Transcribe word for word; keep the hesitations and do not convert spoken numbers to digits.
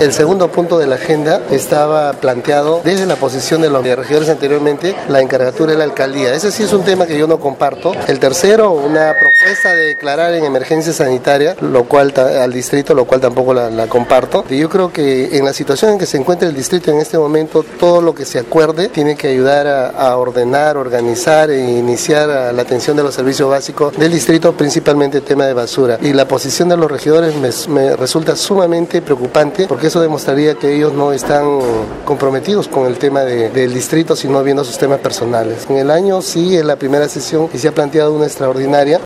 El segundo punto de la agenda estaba planteado desde la posición de los regidores anteriormente, la encargatura de la alcaldía. Ese sí es un tema que yo no comparto. El tercero, una propuesta de declarar en emergencia sanitaria, lo cual al distrito, lo cual tampoco la, la comparto. Y yo creo que en la situación en que se encuentra el distrito en este momento, todo lo que se acuerde tiene que ayudar a, a ordenar, organizar e iniciar a la atención de los servicios básicos del distrito, principalmente el tema de basura. Y la posición de los regidores me, me resulta sumamente preocupante, porque eso demostraría que ellos no están comprometidos con el tema de, del distrito, sino viendo sus temas personales. En el año sí, en la primera sesión, y se ha planteado una extraordinaria.